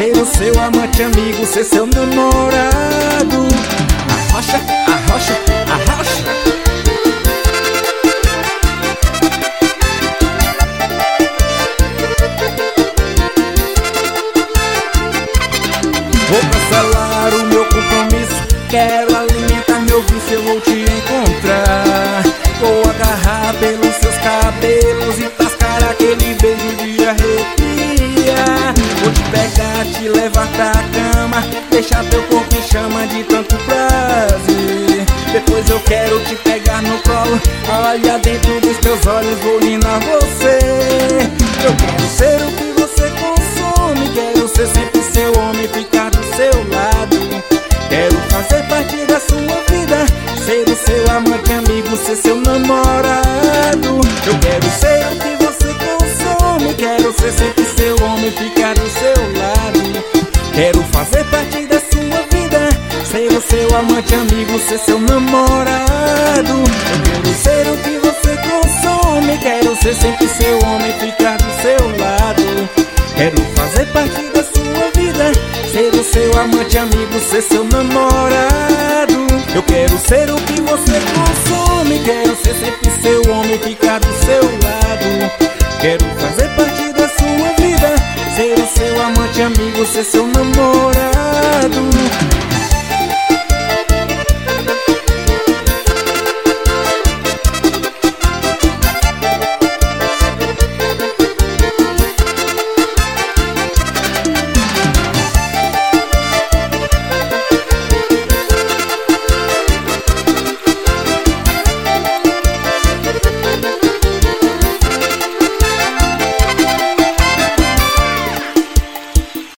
ser o seu amante, amigo, ser seu namorado. Arrocha, arrocha, arrocha. Vou cancelar o meu compromisso, quero alimentar meu vício, eu vou te encontrar. Vou agarrar pelos seus cabelos e tascar aquele beijo de arrepia. Vou te pegar, te levar pra cama, deixar teu corpo em chama de tanto prazer. Depois eu quero te pegar no colo, olha dentro dos teus olhos, vou ninar você. Eu quero ser o que você consome, quero ser sempre seu homem, ficar do seu lado. Quero fazer parte da sua vida, ser o seu amante, amigo, ser seu namorado. Eu quero ser o que você consome, quero ser sempre seu homem, ficar do seu lado. Quero fazer parte da sua vida, ser o seu amante, amigo, ser seu namorado. Eu quero ser o que você consome, quero ser sempre seu homem, ficar do seu lado. Quero fazer parte da sua vida, ser o seu amante, amigo, ser seu namorado. Eu quero ser o que você consome, quero ser sempre seu homem, ficar do seu lado. Quero fazer parte da sua vida, ser o seu amante, amigo, ser seu namorado.